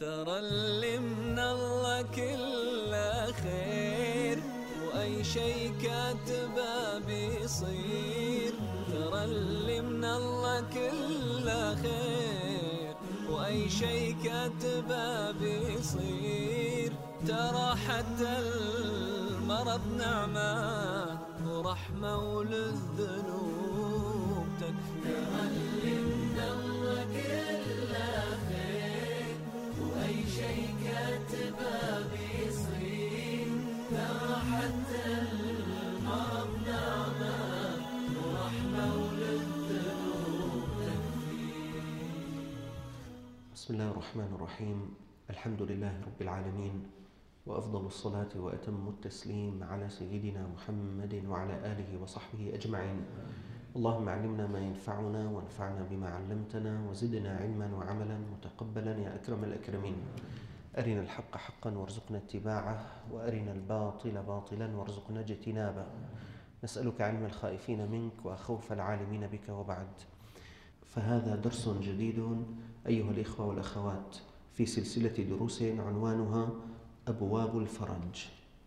ترى اللي من الله كله خير، وأي شي كاتبه بيصير. ترى اللي من الله كله خير، وأي شي كاتبه بيصير. ترى حتى المرض نعمة ورحمة وللذنوب تكفي. ترى اللي من الله كله خير، وأي شي كاتبه بيصير. ترى حتى المرض نعمة ورحمة وللذنوب تكفي. بسم الله الرحمن الرحيم. الحمد لله رب العالمين، وأفضل الصلاة وأتم التسليم على سيدنا محمد وعلى آله وصحبه أجمعين. اللهم علمنا ما ينفعنا وانفعنا بما علمتنا، وزدنا علما وعملا متقبلا يا أكرم الأكرمين. أرنا الحق حقا وارزقنا اتباعه، وأرنا الباطل باطلا وارزقنا اجتنابه. نسألك علم الخائفين منك وخوف العالمين بك، وبعد. فهذا درس جديد أيها الإخوة والأخوات في سلسلة دروس عنوانها أبواب الفرج.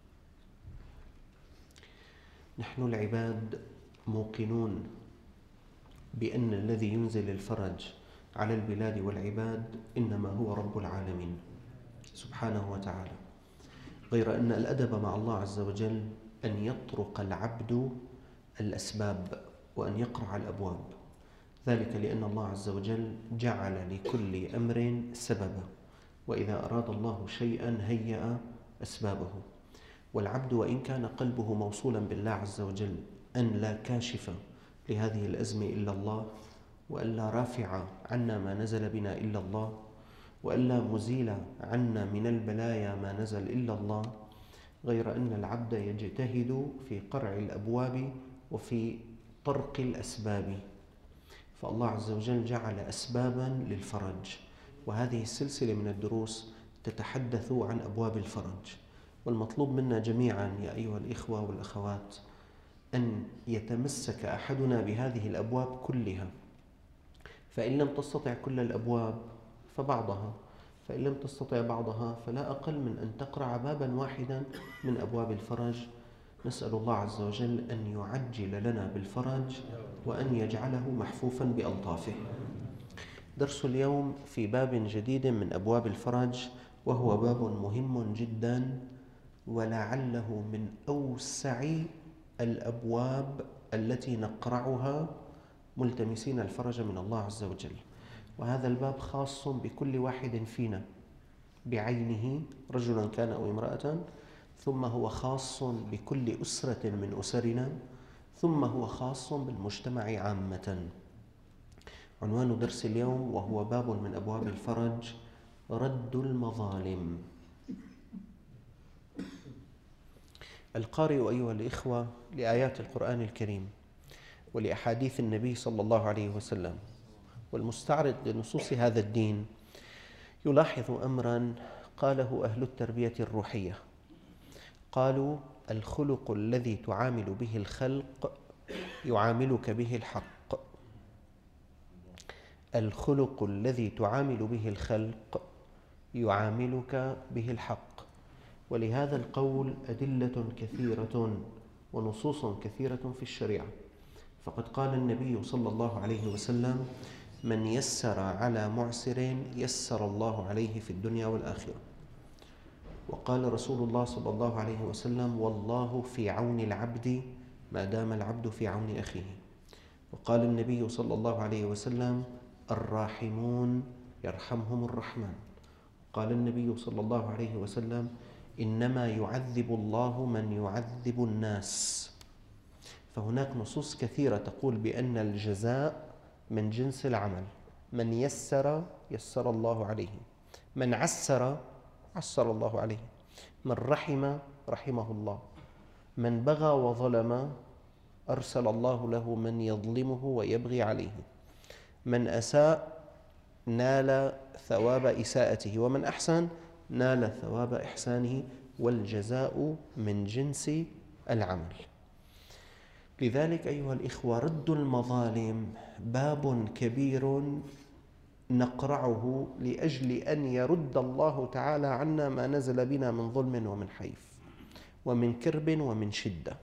نحن العباد موقنون بأن الذي ينزل الفرج على البلاد والعباد إنما هو رب العالمين سبحانه وتعالى، غير أن الأدب مع الله عز وجل أن يطرق العبد الأسباب وأن يقرع الأبواب، ذلك لأن الله عز وجل جعل لكل أمر سببا، وإذا أراد الله شيئا هيأ أسبابه. والعبد وإن كان قلبه موصولا بالله عز وجل أن لا كاشف لهذه الأزمة إلا الله، وأن لا رافع عنا ما نزل بنا إلا الله، وأن لا مزيل عنا من البلايا ما نزل إلا الله، غير أن العبد يجتهد في قرع الأبواب وفي طرق الأسباب. فالله عز وجل جعل أسبابا للفرج، وهذه السلسلة من الدروس تتحدث عن أبواب الفرج. والمطلوب منا جميعا يا أيها الإخوة والأخوات أن يتمسك أحدنا بهذه الأبواب كلها، فإن لم تستطع كل الأبواب فبعضها، فإن لم تستطع بعضها فلا أقل من أن تقرع بابا واحدا من أبواب الفرج. نسأل الله عز وجل أن يعجل لنا بالفرج وأن يجعله محفوفا بألطافه. درس اليوم في باب جديد من أبواب الفرج، وهو باب مهم جدا، ولعله من أوسع الأبواب التي نقرعها ملتمسين الفرج من الله عز وجل. وهذا الباب خاص بكل واحد فينا بعينه، رجلا كان أو امرأة، ثم هو خاص بكل أسرة من أسرنا، ثم هو خاص بالمجتمع عامة. عنوان درس اليوم وهو باب من أبواب الفرج: رد المظالم. القارئ أيها الإخوة لآيات القرآن الكريم ولأحاديث النبي صلى الله عليه وسلم والمستعرض لنصوص هذا الدين يلاحظ أمرا قاله أهل التربية الروحية. قالوا: الخلق الذي تعامل به الخلق يعاملك به الحق. الخلق الذي تعامل به الخلق يعاملك به الحق. ولهذا القول أدلة كثيرة ونصوص كثيرة في الشريعة. فقد قال النبي صلى الله عليه وسلم: من يسر على معسر يسر الله عليه في الدنيا والآخرة. وقال رسول الله صلى الله عليه وسلم: والله في عون العبد ما دام العبد في عون أخيه. وقال النبي صلى الله عليه وسلم: الراحمون يرحمهم الرحمن. قال النبي صلى الله عليه وسلم: إنما يعذب الله من يعذب الناس. فهناك نصوص كثيرة تقول بأن الجزاء من جنس العمل. من يسر يسر الله عليه، من عسر عسر الله عليه، من رحم رحمه الله، من بغى وظلم أرسل الله له من يظلمه ويبغي عليه، من أساء نال ثواب إساءته، ومن أحسن نال ثواب إحسانه، والجزاء من جنس العمل. لذلك أيها الإخوة رد المظالم باب كبير نقرعه لأجل أن يرد الله تعالى عنا ما نزل بنا من ظلم ومن حيف ومن كرب ومن شدة،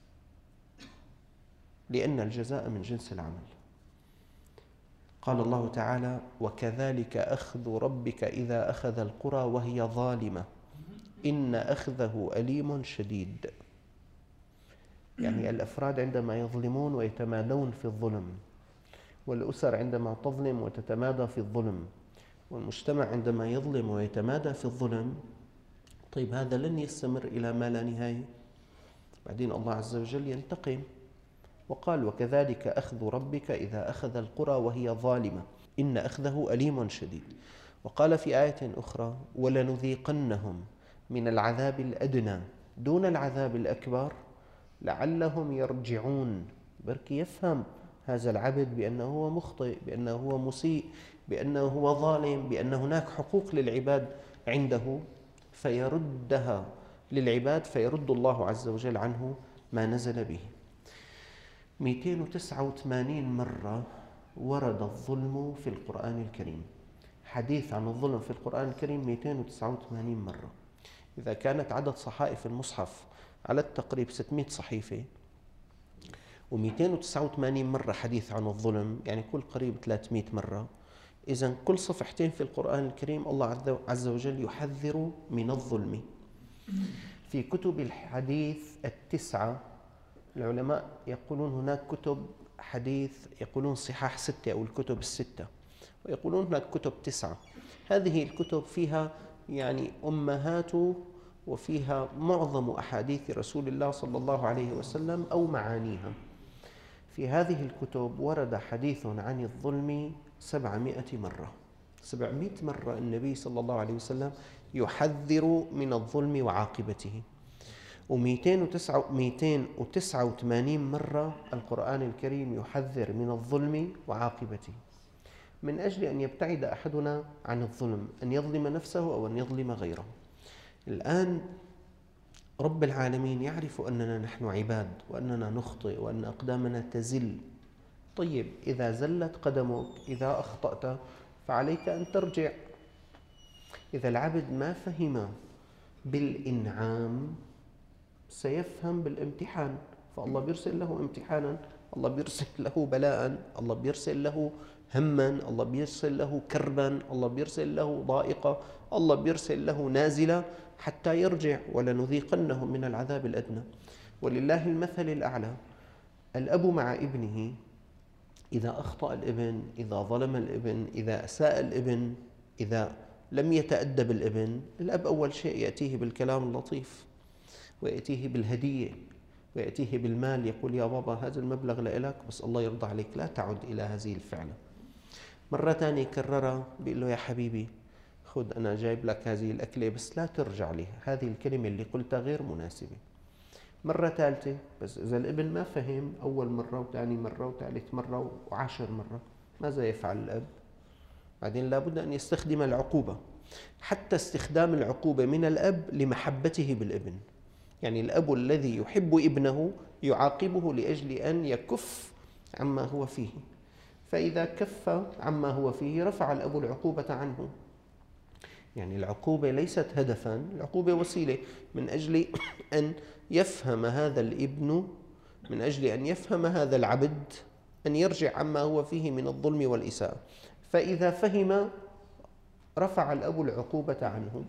لأن الجزاء من جنس العمل. قال الله تعالى: وكذلك أخذ ربك إذا أخذ القرى وهي ظالمة إن أخذه أليم شديد. يعني الأفراد عندما يظلمون ويتمادون في الظلم، والأسر عندما تظلم وتتمادى في الظلم، والمجتمع عندما يظلم ويتمادى في الظلم، طيب هذا لن يستمر إلى ما لا نهاية. بعدين الله عز وجل ينتقم وقال: وكذلك أخذ ربك إذا أخذ القرى وهي ظالمة إن أخذه أليم شديد. وقال في آية أخرى: ولنذيقنهم من العذاب الأدنى دون العذاب الأكبر لعلهم يرجعون. بركي يفهم هذا العبد بأنه هو مخطئ، بأنه هو مسيء، بأنه هو ظالم، بأن هناك حقوق للعباد عنده، فيردها للعباد، فيرد الله عز وجل عنه ما نزل به. 289 مرة ورد الظلم في القرآن الكريم، حديث عن الظلم في القرآن الكريم 289 مرة. إذا كانت عدد صحائف المصحف على التقريب 600 صحيفة، و289 مرة حديث عن الظلم، يعني كل قريب 300 مرة. إذن كل صفحتين في القرآن الكريم الله عز وجل يحذر من الظلم. في كتب الحديث التسعة، العلماء يقولون هناك كتب حديث يقولون صحاح 6 أو الكتب الستة، ويقولون هناك كتب 9. هذه الكتب فيها يعني أمهات وفيها معظم أحاديث رسول الله صلى الله عليه وسلم أو معانيها. في هذه الكتب ورد حديث عن الظلم 700 مرة. 700 مرة النبي صلى الله عليه وسلم يحذر من الظلم وعاقبته. و289 مرة القرآن الكريم يحذر من الظلم وعاقبته، من أجل أن يبتعد أحدنا عن الظلم، أن يظلم نفسه أو أن يظلم غيره. الآن رب العالمين يعرف أننا نحن عباد، وأننا نخطئ، وأن أقدامنا تزل. طيب إذا زلت قدمك، إذا أخطأت، فعليك أن ترجع. إذا العبد ما فهم بالإنعام سيفهم بالامتحان، فالله بيرسل له امتحانا، الله بيرسل له بلاء، الله بيرسل له هما، الله بيرسل له كربا، الله بيرسل له ضائقة، الله بيرسل له نازلة حتى يرجع. ولنذيقنهم من العذاب الأدنى. ولله المثل الأعلى. الأب مع ابنه، إذا أخطأ الابن، إذا ظلم الابن، إذا أساء الابن، إذا لم يتأدب الابن، الأب أول شيء يأتيه بالكلام اللطيف، ويأتيه بالهدية، ويأتيه بالمال، يقول: يا بابا هذا المبلغ لك، بس الله يرضى عليك لا تعد إلى هذه الفعلة. مرة ثانية يكررها، بيقول له: يا حبيبي خذ أنا جايب لك هذه الأكلة، بس لا ترجع لي، هذه الكلمة اللي قلتها غير مناسبة. مرة ثالثة، بس إذا الابن ما فهم أول مرة وثاني مرة وثالث مرة و10 مرة، ماذا يفعل الأب؟ بعدين لابد أن يستخدم العقوبة، حتى استخدام العقوبة من الأب لمحبته بالابن. يعني الأب الذي يحب ابنه يعاقبه لأجل أن يكف عما هو فيه، فإذا كف عما هو فيه رفع الأب العقوبة عنه. يعني العقوبة ليست هدفا، العقوبة وسيلة من أجل أن يفهم هذا الابن، من أجل أن يفهم هذا العبد أن يرجع عما هو فيه من الظلم والإساءة. فإذا فهم رفع الأب العقوبة عنه.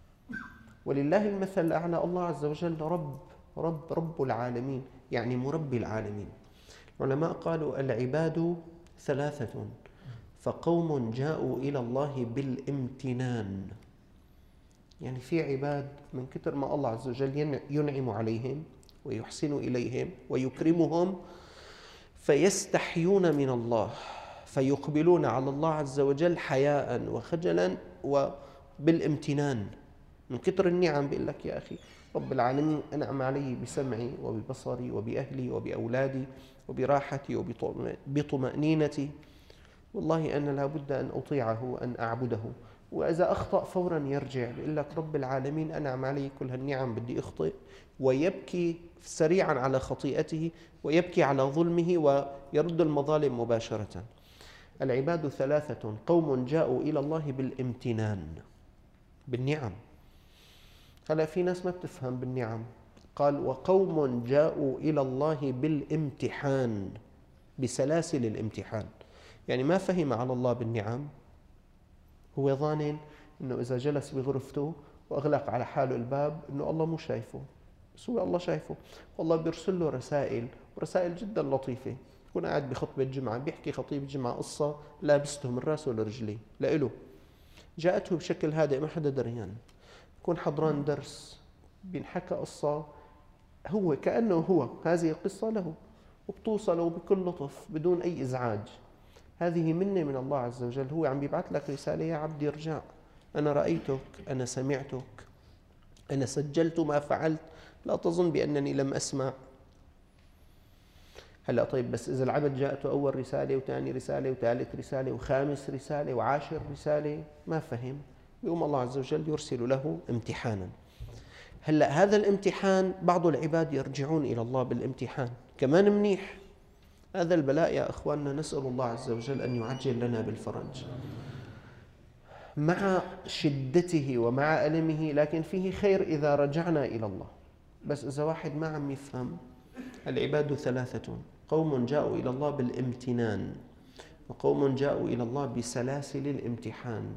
ولله المثل الأعلى. الله عز وجل رب العالمين، يعني مربي العالمين. العلماء قالوا: العباد ثلاثة، فقوم جاءوا إلى الله بالامتنان. يعني في عباد من كثر ما الله عز وجل ينعم عليهم ويحسن إليهم ويكرمهم، فيستحيون من الله، فيقبلون على الله عز وجل حياء وخجلا وبالامتنان. من كثر النعم بيقول لك: يا أخي رب العالمين أنعم علي بسمعي وببصري وبأهلي وبأولادي وبراحتي وبطمأنينتي، والله أنا لابد أن أطيعه وأن أعبده. وإذا أخطأ فورا يرجع، بيقول لك: رب العالمين أنعم علي كل هالنعم، بدي أخطئ، ويبكي سريعا على خطيئته، ويبكي على ظلمه، ويرد المظالم مباشرة. العباد ثلاثة: قوم جاءوا إلى الله بالامتنان، بالنعم. هلا في ناس ما بتفهم بالنعم، قال وقوم جاءوا إلى الله بالامتحان، بسلاسل الامتحان. يعني ما فهم على الله بالنعم، هو ظانن أنه إذا جلس بغرفته وأغلق على حاله الباب أنه الله مو شايفه، بس هو الله شايفه. والله بيرسل له رسائل، ورسائل جدا لطيفة. يكون قاعد بخطبة جمعة بيحكي خطيب الجمعة قصة لابسته من راسه لرجليه لإله، جاءته بشكل هادئ ما حدا دريان. يكون حضران درس بينحكى قصة، هو كأنه هو هذه القصة له، وبتوصله بكل لطف بدون أي إزعاج. هذه منة من الله عز وجل، هو عم بيبعث لك رسالة: يا عبدي ارجع، أنا رأيتك، أنا سمعتك، أنا سجلت ما فعلت، لا تظن بأنني لم أسمع. هلأ طيب، بس إذا العبد جاءته أول رسالة وثاني رسالة وثالث رسالة وخامس رسالة وعاشر رسالة ما فهم، يقوم الله عز وجل يرسل له امتحانا. هلأ هذا الامتحان بعض العباد يرجعون إلى الله بالامتحان كمان منيح. هذا البلاء يا أخواننا نسأل الله عز وجل أن يعجل لنا بالفرج مع شدته ومع ألمه، لكن فيه خير إذا رجعنا إلى الله. بس إذا واحد ما عم يفهم، العباد ثلاثة: قوم جاءوا إلى الله بالامتنان، وقوم جاءوا إلى الله بسلاسل الامتحان،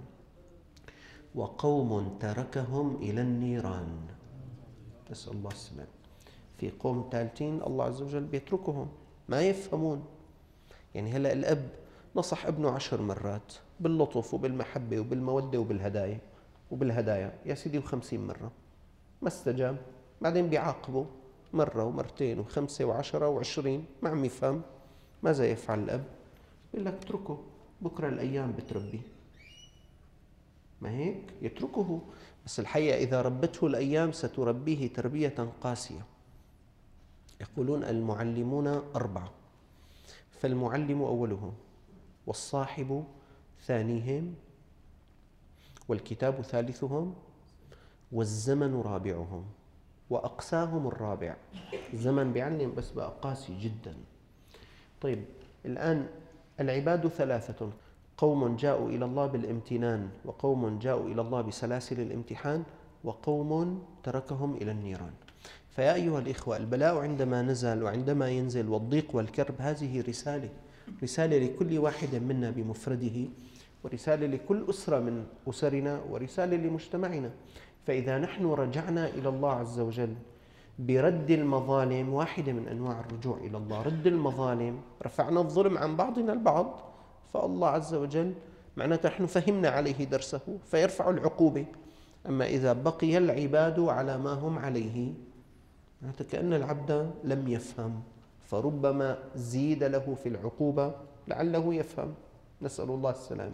وقوم تركهم إلى النيران. نسأل الله السلام. في قوم ثالثين الله عز وجل بيتركهم ما يفهمون. يعني هلأ الأب نصح ابنه 10 مرات باللطف وبالمحبة وبالمودة وبالهدايا يا سيدي، و50 مرة ما استجاب، بعدين بيعاقبه مرة ومرتين و5 و10 و20، ما عم يفهم. ماذا يفعل الأب؟ يقول لك اتركه، بكرة الأيام بتربيه. ما هيك؟ يتركه. بس الحقيقة إذا ربته الأيام ستربيه تربية قاسية. يقولون المعلمون 4: فالمعلم أولهم، والصاحب ثانيهم، والكتاب ثالثهم، والزمن رابعهم، وأقساهم الرابع. الزمن بيعلم بس بقى قاسي جدا. طيب الآن العباد ثلاثة: قوم جاءوا إلى الله بالامتنان، وقوم جاءوا إلى الله بسلاسل الامتحان، وقوم تركهم إلى النيران. فيا أيها الإخوة، البلاء عندما نزل وعندما ينزل، والضيق والكرب، هذه رسالة لكل واحد منا بمفرده، ورسالة لكل أسرة من أسرنا، ورسالة لمجتمعنا. فإذا نحن رجعنا إلى الله عز وجل برد المظالم، واحدة من أنواع الرجوع إلى الله رد المظالم، رفعنا الظلم عن بعضنا البعض، فالله عز وجل معناته نحن فهمنا عليه درسه فيرفع العقوبة. أما إذا بقي العباد على ما هم عليه، معناته كأن العبد لم يفهم، فربما زيد له في العقوبة لعله يفهم. نسأل الله السلام.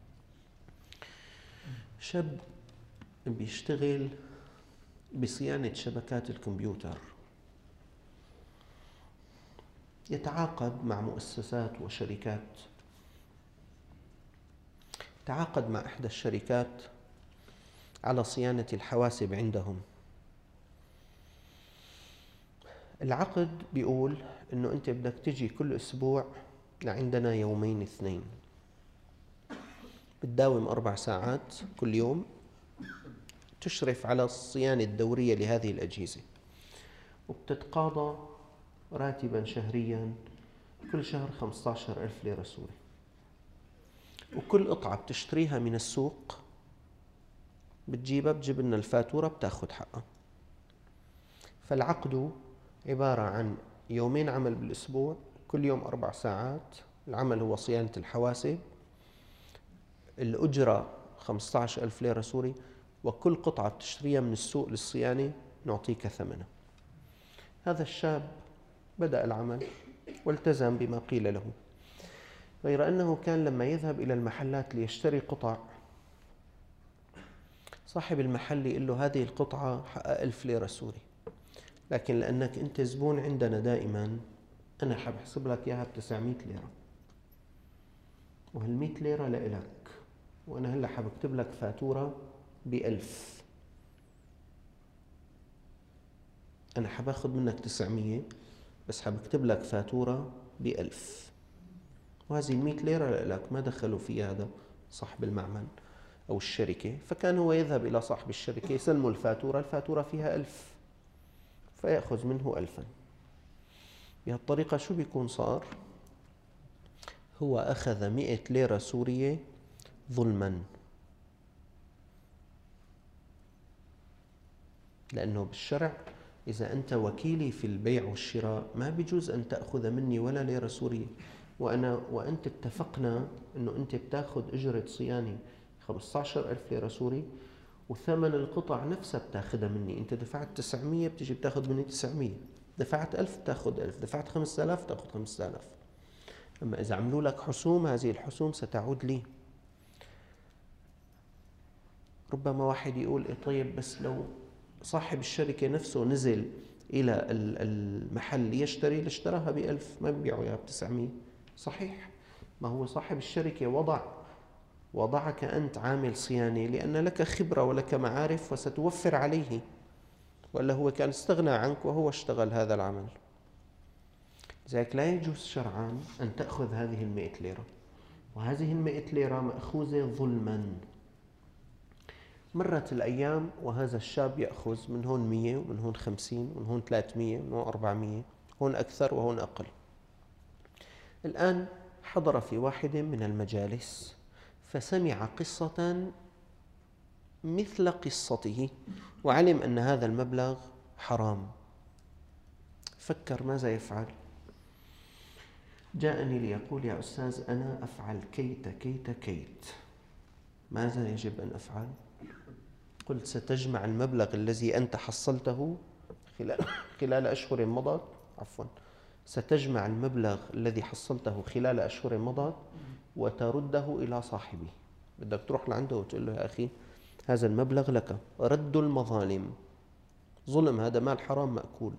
شاب بيشتغل بصيانة شبكات الكمبيوتر، يتعاقد مع مؤسسات وشركات. تعاقد مع إحدى الشركات على صيانة الحواسب عندهم. العقد بيقول إنه أنت بدك تجي كل أسبوع لعندنا يومين اثنين، بتداوم 4 ساعات كل يوم، تشرف على الصيانة الدورية لهذه الأجهزة، وبتتقاضى راتبا شهريا كل شهر 15,000 ليرة سوري. وكل قطعة بتشتريها من السوق بتجيبها، بتجيب لنا الفاتورة، بتاخذ حقها. فالعقد عبارة عن يومين عمل بالأسبوع، كل يوم 4 ساعات، العمل هو صيانة الحواسب، الأجرة 15,000 ليرة سوري، وكل قطعة بتشتريها من السوق للصيانة نعطيك ثمنها. هذا الشاب بدأ العمل والتزم بما قيل له، غير أنه كان لما يذهب إلى المحلات ليشتري قطع، صاحب المحل يقول له هذه القطعة حقها 1000 ليرة سوري، لكن لأنك أنت زبون عندنا دائما أنا حبحسب لك إياها ب900 ليرة، وهال100 ليرة لإلك، وأنا هلأ حبكتب لك فاتورة ب1000. أنا حباخد منك 900 بس حبكتب لك فاتورة ب1000. وهذه 100 ليرة لك، ما دخلوا فيها هذا صاحب المعمل أو الشركة. فكان هو يذهب إلى صاحب الشركة يسلمه الفاتورة فيها 1000 فيأخذ منه 1000. بهالطريقة شو بيكون صار؟ هو أخذ 100 ليرة سورية ظلما، لأنه بالشرع إذا أنت وكيلي في البيع والشراء ما بيجوز أن تأخذ مني ولا ليرة سورية، وأنت اتفقنا أنه أنت بتاخذ أجرة صيانة 15,000 ليرة سوري، وثمن القطع نفسها بتاخذها مني. أنت دفعت 900 بتيجي بتاخذ مني 900، دفعت 1000 بتاخذ 1000، دفعت 5000 بتاخذ 5000. أما إذا عملوا لك حسوم هذه الحسوم ستعود لي. ربما واحد يقول إيه طيب بس لو صاحب الشركة نفسه نزل إلى المحل يشتري اشتراها ب1000 ما بيبيعوا إياها ب900. صحيح، ما هو صاحب الشركة وضعك أنت عامل صيانة لأن لك خبرة ولك معارف وستوفر عليه، ولا هو كان استغنى عنك وهو اشتغل هذا العمل. لذلك لا يجوز شرعا أن تأخذ هذه 100 ليرة، وهذه 100 ليرة مأخوذة ظلما. مرت الأيام وهذا الشاب يأخذ من هون 100 ومن هون 50 ومن هون 300 ومن هون 400، هون أكثر وهون أقل. الآن حضر في واحد من المجالس فسمع قصة مثل قصته وعلم أن هذا المبلغ حرام. فكر ماذا يفعل؟ جاءني ليقول يا أستاذ أنا أفعل كيت كيت كيت، ماذا يجب أن أفعل؟ قلت ستجمع المبلغ الذي أنت حصلته خلال أشهر مضت، ستجمع المبلغ الذي حصلته خلال أشهر مضت وترده إلى صاحبه. بدك تروح لعنده وتقول له يا أخي هذا المبلغ لك، رد المظالم، ظلم، هذا مال حرام مأكول.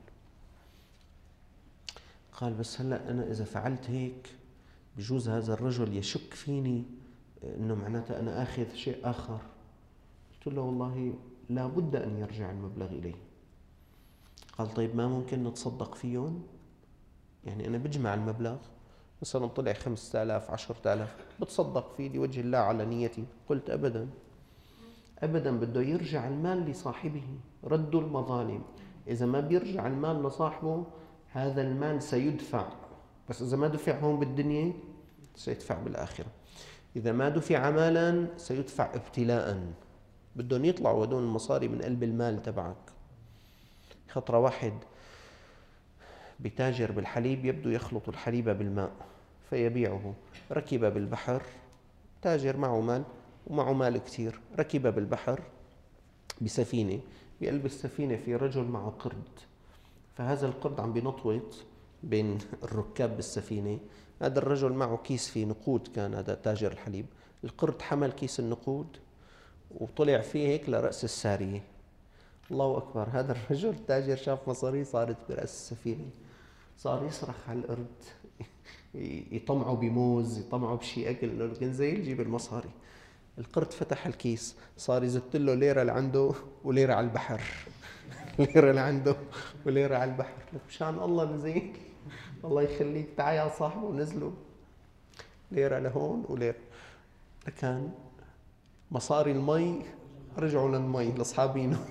قال بس هلأ أنا إذا فعلت هيك بجوز هذا الرجل يشك فيني إنه معناته أنا آخذ شيء آخر. قلت له والله لا بد أن يرجع المبلغ إليه. قال طيب ما ممكن نتصدق فيهم؟ يعني أنا بجمع المبلغ مثلا طلع 5000 10,000 بتصدق فيه لوجه الله على نيتي. قلت أبدا بده يرجع المال لصاحبه، رد المظالم. إذا ما بيرجع المال لصاحبه هذا المال سيدفع، بس إذا ما دفع هون بالدنيا سيدفع بالآخرة. إذا ما دفع مالا سيدفع ابتلاء، بدهم يطلعوا هدول المصاري من قلب المال تبعك. خطرة واحد بتاجر بالحليب يبدو يخلط الحليب بالماء فيبيعه، ركب بالبحر، تاجر معه مال ومعه مال كثير، ركب بالبحر بسفينة، بقلب السفينة في رجل معه قرد، فهذا القرد عم بينطوط بين الركاب بالسفينة. هذا الرجل معه كيس فيه نقود، كان هذا تاجر الحليب، القرد حمل كيس النقود وطلع فيه هيك لرأس السارية. الله أكبر، هذا الرجل التاجر شاف مصاري صارت برأس السفينة، صار يصرخ على القرد يطمعوا بموز، يطمعوا بشيء أكل، لكن زي يجيب المصاري. القرد فتح الكيس صار يزت له ليرة لعنده وليرة على البحر ليرة لعنده وليرة على البحر. لك مشان الله نزين، الله يخليك تعال يا صاحبه ونزلوا ليرة لهون وليرة. لكان مصاري المي رجعوا للمي لأصحابينه.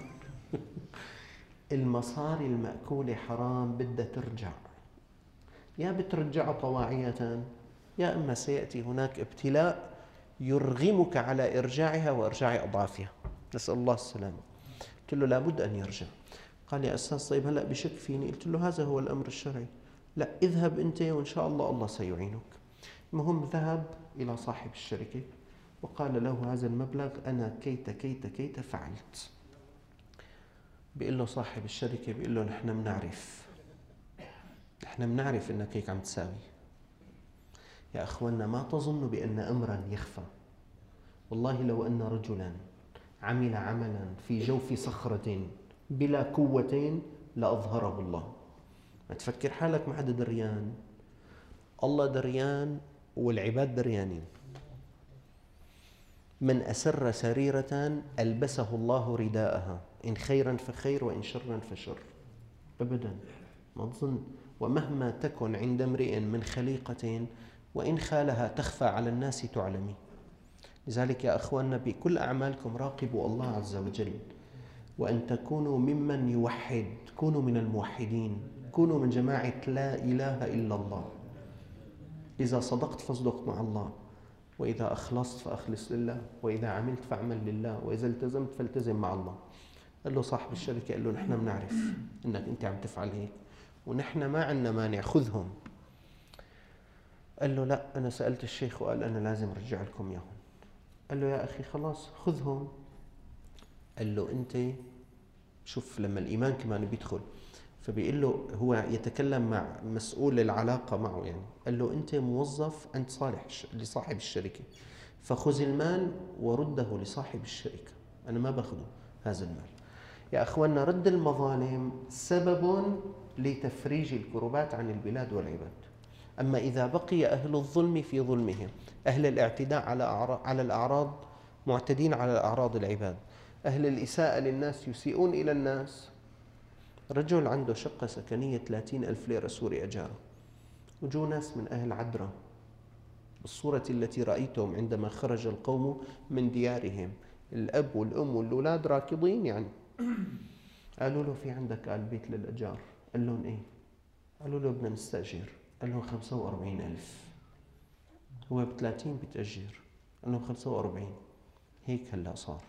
المصاري المأكولة حرام، بدها ترجع، يا بترجع طواعية يا إما سيأتي هناك ابتلاء يرغمك على إرجاعها وإرجاع أضعافها، نسأل الله السلامة. قلت له لابد أن يرجع. قال يا أستاذ طيب هلأ بشك فيني؟ قلت له هذا هو الأمر الشرعي. لا اذهب أنت وإن شاء الله الله سيعينك. المهم ذهب إلى صاحب الشركة وقال له هذا المبلغ أنا كيت كيت كيت فعلت. بيقول له صاحب الشركة بيقول له نحن بنعرف إنك هيك عم تساوي. يا أخوانا ما تظنوا بأن أمرا يخفى. والله لو أن رجلا عمل عملا في جوف صخرة بلا قوة لأظهره الله. ما تفكر حالك ما حدا دريان، الله دريان والعباد دريانين. من أسر سريرة ألبسه الله رداءها، إن خيرا فخير وإن شرا فشر. أبدا ما تظن. ومهما تكن عند امرئ من خليقة وإن خالها تخفى على الناس تعلمي. لذلك يا أخواننا بكل أعمالكم راقبوا الله عز وجل، وأن تكونوا ممن يوحد، كونوا من الموحدين، كونوا من جماعة لا إله إلا الله. إذا صدقت فاصدق مع الله، وإذا أخلصت فأخلص لله، وإذا عملت فاعمل لله، وإذا التزمت فالتزم مع الله. قال له صاحب الشركة، قال له نحن بنعرف إنك أنت عم تفعل هيك، ونحن ما عندنا مانع، خذهم. قال له لا، أنا سألت الشيخ وقال أنا لازم أرجع لكم إياهم. قال له يا أخي خلاص خذهم. قال له أنت شوف، لما الإيمان كمان بيدخل فبيقول له، هو يتكلم مع مسؤول العلاقة معه يعني، قال له أنت موظف عند لصاحب الشركة، فخذ المال ورده لصاحب الشركة، أنا ما باخده هذا المال. يا أخوانا، رد المظالم سبب لتفريج الكربات عن البلاد والعباد. أما إذا بقي أهل الظلم في ظلمهم، أهل الاعتداء على الأعراض معتدين على أعراض العباد، أهل الإساءة للناس يسيئون إلى الناس. رجل عنده شقة سكنية 30,000 ليرة سوري أجارة، وجوا ناس من أهل عدرا بالصورة التي رأيتهم عندما خرج القوم من ديارهم، الأب والأم والأولاد راكضين يعني. قالوا له في عندك قال بيت للأجار؟ قال لهم إيه؟ قالوا له بدنا نستأجر. قال لهم 45,000. هو ب30 بتأجر، قال لهم 45. هيك هلا صار.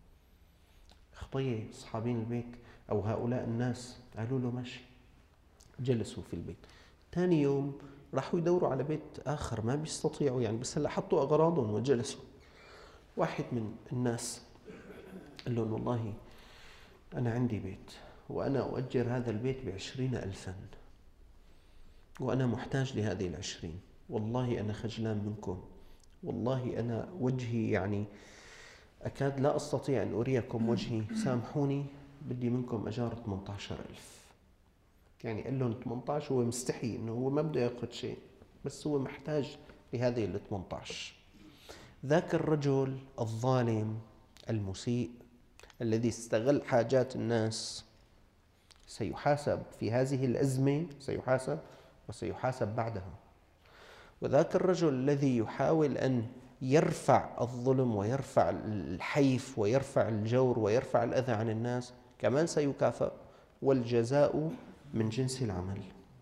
خطية أصحابين البيت أو هؤلاء الناس قالوا له ماشي، جلسوا في البيت. ثاني يوم راحوا يدوروا على بيت آخر، ما بيستطيعوا يعني، بس هلا حطوا أغراضهم وجلسوا. واحد من الناس قال لهم والله أنا عندي بيت، وأنا أؤجر هذا البيت ب20,000، وأنا محتاج لهذه 20. والله أنا خجلان منكم، والله أنا وجهي يعني أكاد لا أستطيع أن أريكم وجهي، سامحوني، بدي منكم أجار 18,000. يعني قال لهم 18، هو مستحي إنه هو ما بده يأخذ شيء، بس هو محتاج لهذه 18. ذاك الرجل الظالم المسيء الذي استغل حاجات الناس سيحاسب في هذه الأزمة، سيحاسب وسيحاسب بعدها. وذاك الرجل الذي يحاول أن يرفع الظلم ويرفع الحيف ويرفع الجور ويرفع الأذى عن الناس كمان سيكافأ، والجزاء من جنس العمل.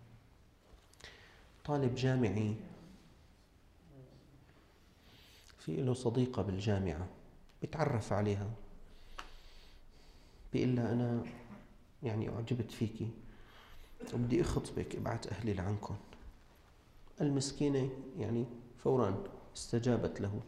طالب جامعي في له صديقة بالجامعة، بيتعرف عليها، بيقول لها أنا يعني أعجبت فيكي وبدي أخطبك، ابعت أهلي لعنكم. المسكينة يعني فوراً استجابت له.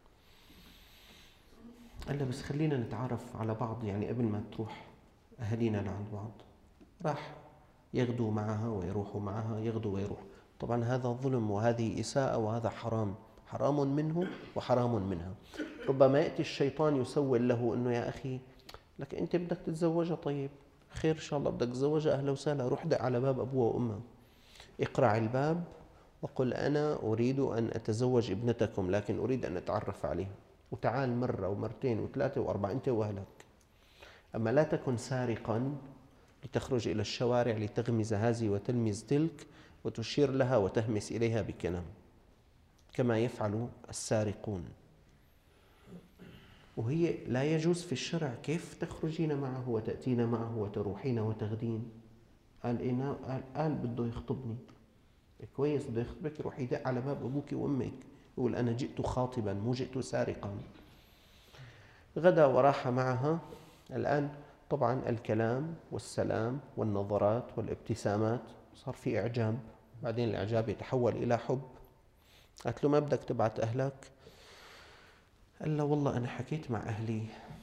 قال له بس خلينا نتعرف على بعض يعني قبل ما تروح أهلينا لعند بعض. راح يغدو معها ويروحوا معها، يغدو ويروح. طبعا هذا ظلم وهذه إساءة وهذا حرام، حرام منه وحرام منها. ربما يأتي الشيطان يسول له أنه يا أخي لك أنت بدك تتزوجها، طيب خير إن شاء الله بدك تتزوجها، أهلا وسهلا، روح دق على باب أبوها وأمها، اقرع الباب وقل أنا أريد أن أتزوج ابنتكم، لكن أريد أن أتعرف عليها، وتعال مرة ومرتين وثلاثة وأربعة أنت وأهلك. أما لا تكن سارقا لتخرج إلى الشوارع لتغمز هذه وتلمز تلك وتشير لها وتهمس إليها بكلام كما يفعل السارقون. وهي لا يجوز في الشرع. كيف تخرجين معه وتأتين معه وتروحين وتغدين؟ قال بده يخطبني. كويس، بده يخطبك، يروح يدق على باب أبوك وأمك، يقول أنا جئت خاطبا مو جئت سارقا. غدا وراح معها. الآن طبعا الكلام والسلام والنظرات والابتسامات، صار في إعجاب، بعدين الإعجاب يتحول إلى حب. قالت له ما بدك تبعت أهلك؟ قال له والله أنا حكيت مع أهلي،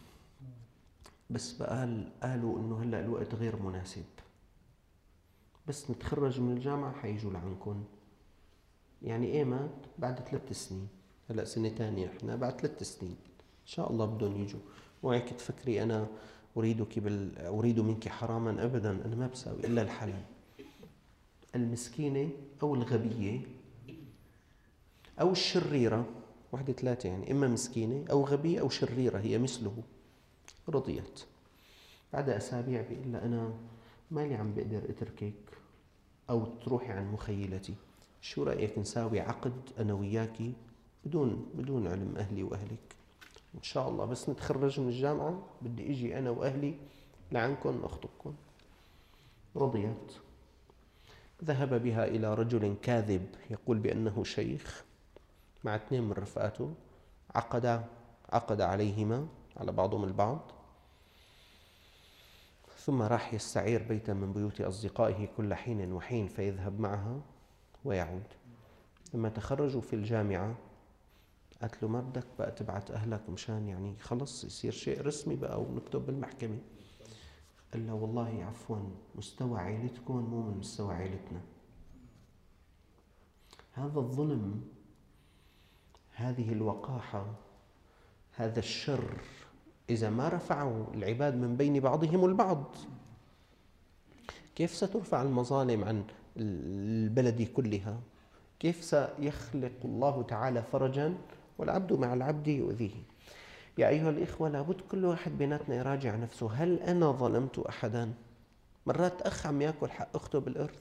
بس قالوا إنه هلأ الوقت غير مناسب، بس نتخرج من الجامعة حيجوا لعنكم. يعني إيمت؟ بعد 3 سنين. هلأ سنة تانية إحنا، بعد 3 سنين إن شاء الله بدهم يجوا. وهيك تفكري أنا أريد منك حراما؟ أبدا، أنا ما بساوي إلا الحلال. المسكينة أو الغبية أو الشريرة، واحدة 3 يعني، إما مسكينة أو غبية أو شريرة، هي مثله، رضيت. بعد أسابيع بيقول لها أنا مالي عم بقدر أتركك أو تروحي عن مخيلتي، شو رأيك نساوي عقد أنا وياكي بدون علم أهلي وأهلك، إن شاء الله بس نتخرج من الجامعة بدي إجي أنا وأهلي لعنكم أخطبكم. رضيت. ذهب بها إلى رجل كاذب يقول بأنه شيخ مع 2 من رفقاته، عقد عليهما على بعضهم البعض، ثم راح يستعير بيتا من بيوت أصدقائه كل حين وحين فيذهب معها ويعود. لما تخرجوا في الجامعة قالت له ما بدك بقى تبعت أهلك مشان يعني خلص يصير شيء رسمي بقى ونكتب بالمحكمة؟ قال له والله عفوا، مستوى عائلتكم مو من مستوى عائلتنا. هذا الظلم، هذه الوقاحة، هذا الشر إذا ما رفعوا العباد من بين بعضهم البعض، كيف سترفع المظالم عن البلد كلها؟ كيف سيخلق الله تعالى فرجا والعبد مع العبد يؤذيه؟ يا أيها الإخوة، لابد كل واحد بيناتنا يراجع نفسه، هل أنا ظلمت أحدا؟ مرات أخ عم يأكل حق أخته بالإرث،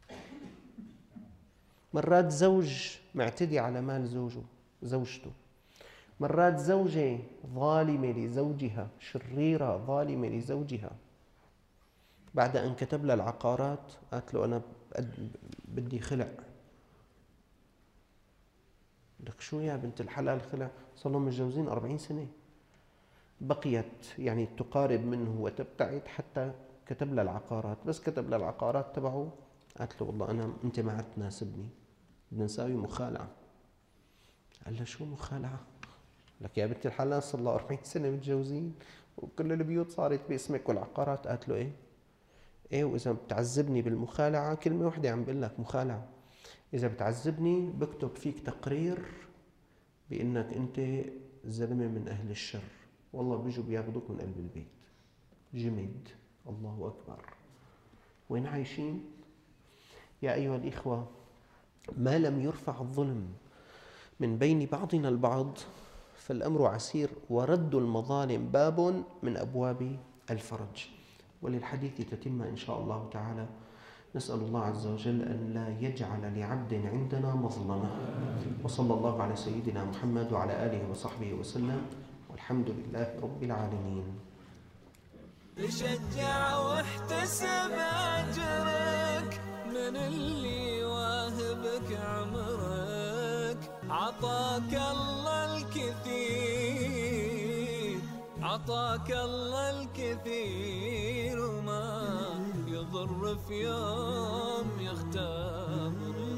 مرات زوج معتدي على مال زوجته، مرات زوجة ظالمة لزوجها، شريرة ظالمة لزوجها، بعد أن كتب لها العقارات قالت له أنا بدي خلع. لك شو يا بنت الحلال خلع؟ صار لهم متجوزين 40 سنة، بقيت يعني تقارب منه وتبتعد حتى كتب لها العقارات. بس كتب لها العقارات تبعه قالت له والله أنت ما عاد تناسبني، بدنا نساوي مخالعة. قال له شو مخالعة؟ لك يا بنت الحلال صار لها 40 سنة متجوزين وكل البيوت صارت باسمك والعقارات. قالت له إيه وإذا بتعذبني بالمخالعة، كلمة واحدة عم بقول لك مخالعة، إذا بتعذبني بكتب فيك تقرير بأنك أنت زلمة من أهل الشر، والله بيجوا بياخذوك من قلب البيت. جمد. الله أكبر. وين عايشين؟ يا أيها الإخوة، ما لم يرفع الظلم من بين بعضنا البعض فالأمر عسير، ورد المظالم باب من أبواب الفرج. وللحديث تتم إن شاء الله تعالى. نسأل الله عز وجل أن لا يجعل لعبد عندنا مظلمة. وصلى الله على سيدنا محمد وعلى آله وصحبه وسلم، والحمد لله رب العالمين. تشجع واحتسب أجرك من اللي واهبك عمرك، عطاك الله الكثير، عطاك الله الكثير، وما يضر في يوم يختبرك.